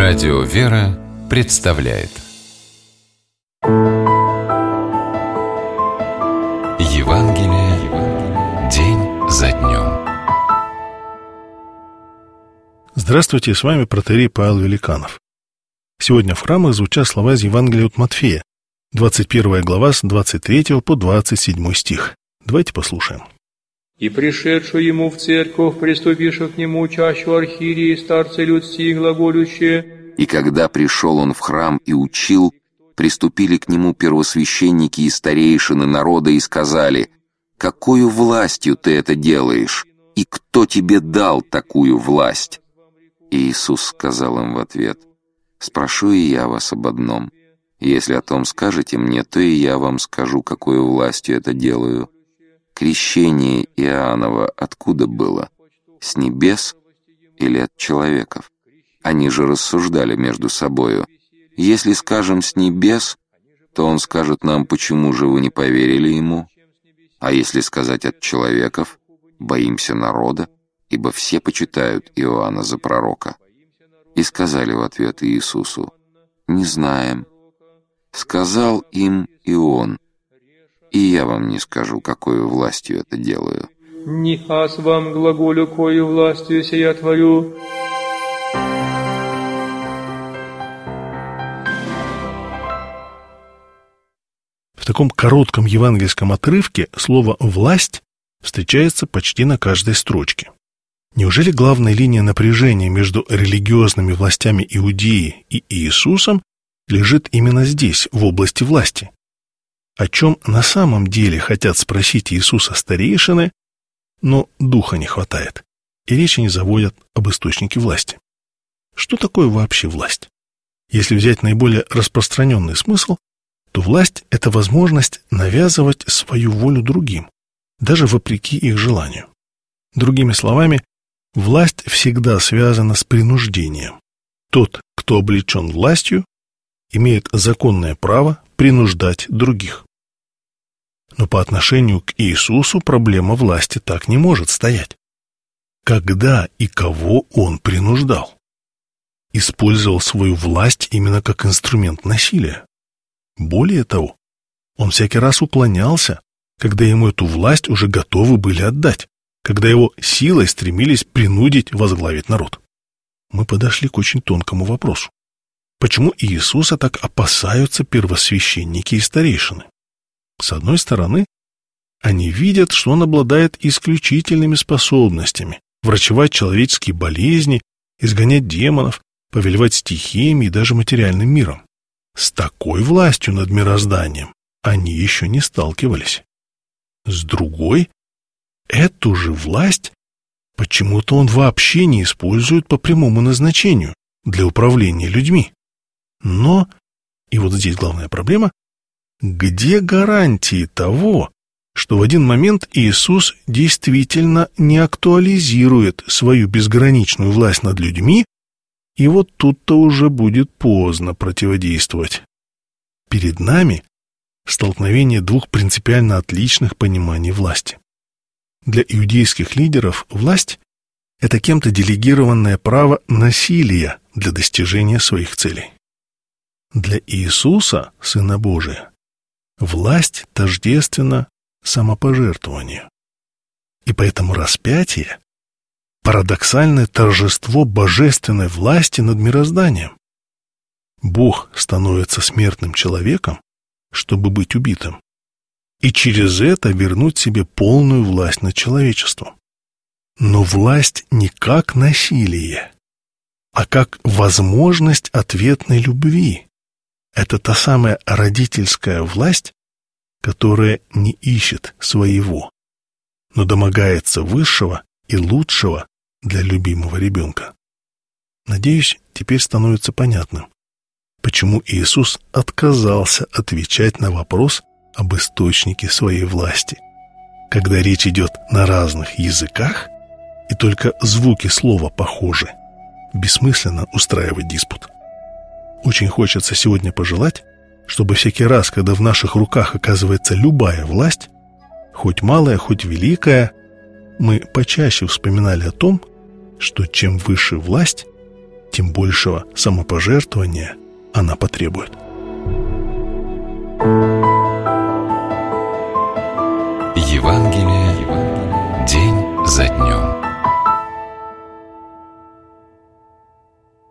Радио «Вера» представляет Евангелие день за днем. Здравствуйте, с вами протоиерей Павел Великанов. Сегодня в храмах звучат слова из Евангелия от Матфея, 21 глава с 23 по 27 стих. Давайте послушаем. «И пришедшую ему в церковь, приступивши к нему чащу архиереи и старцы людские, глаголющие». И когда пришел он в храм и учил, приступили к нему первосвященники и старейшины народа и сказали: «Какою властью ты это делаешь? И кто тебе дал такую власть?» И Иисус сказал им в ответ: «Спрошу и я вас об одном. Если о том скажете мне, то и я вам скажу, какой властью это делаю. Крещение Иоанново откуда было? С небес или от человеков?» Они же рассуждали между собою: «Если скажем с небес, то он скажет нам, почему же вы не поверили ему? А если сказать от человеков, боимся народа, ибо все почитают Иоанна за пророка». И сказали в ответ Иисусу: «Не знаем». Сказал им и он: «И я вам не скажу, какой властью это делаю». «Не аз вам глаголю, кою властью сия творю». В таком коротком евангельском отрывке слово «власть» встречается почти на каждой строчке. Неужели главная линия напряжения между религиозными властями Иудеи и Иисусом лежит именно здесь, в области власти? О чем на самом деле хотят спросить Иисуса старейшины, но духа не хватает, и речи не заводят об источнике власти. Что такое вообще власть? Если взять наиболее распространенный смысл, то власть – это возможность навязывать свою волю другим, даже вопреки их желанию. Другими словами, власть всегда связана с принуждением. Тот, кто облечен властью, имеет законное право принуждать других. Но по отношению к Иисусу проблема власти так не может стоять. Когда и кого он принуждал? Использовал свою власть именно как инструмент насилия. Более того, он всякий раз уклонялся, когда ему эту власть уже готовы были отдать, когда его силой стремились принудить возглавить народ. Мы подошли к очень тонкому вопросу. Почему Иисуса так опасаются первосвященники и старейшины? С одной стороны, они видят, что он обладает исключительными способностями врачевать человеческие болезни, изгонять демонов, повелевать стихиями и даже материальным миром. С такой властью над мирозданием они еще не сталкивались. С другой, эту же власть почему-то он вообще не использует по прямому назначению для управления людьми. Но, и вот здесь главная проблема, где гарантии того, что в один момент Иисус действительно не актуализирует свою безграничную власть над людьми, и вот тут-то уже будет поздно противодействовать. Перед нами столкновение двух принципиально отличных пониманий власти. Для иудейских лидеров власть – это кем-то делегированное право насилия для достижения своих целей. Для Иисуса, Сына Божия, власть тождественна самопожертвованию. И поэтому распятие – парадоксальное торжество божественной власти над мирозданием. Бог становится смертным человеком, чтобы быть убитым, и через это вернуть себе полную власть над человечеством. Но власть не как насилие, а как возможность ответной любви. Это та самая родительская власть, которая не ищет своего, но домогается высшего и лучшего для любимого ребенка. Надеюсь, теперь становится понятным, почему Иисус отказался отвечать на вопрос об источнике своей власти. Когда речь идет на разных языках, и только звуки слова похожи, бессмысленно устраивать диспут. Очень хочется сегодня пожелать, чтобы всякий раз, когда в наших руках оказывается любая власть, хоть малая, хоть великая, мы почаще вспоминали о том, что чем выше власть, тем большего самопожертвования она потребует. Евангелие день за днем.